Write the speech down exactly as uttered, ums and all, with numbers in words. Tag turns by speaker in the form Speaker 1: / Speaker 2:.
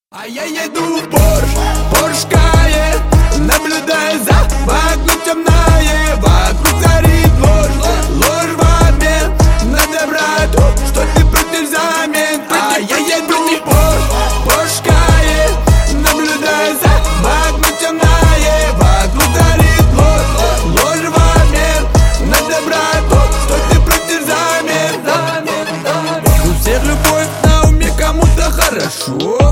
Speaker 1: А я еду в Порш, Порш Кайен, наблюдая за вокруг темное, вокруг царит ложь, ложь в обмен на доброту, что ты против замен. А я еду в Порш, Порш Кайен, наблюдая за вокруг темное, вокруг царит ложь, ложь в обмен на доброту, что ты против замен. У всех любовь на уме, кому-то хорошо.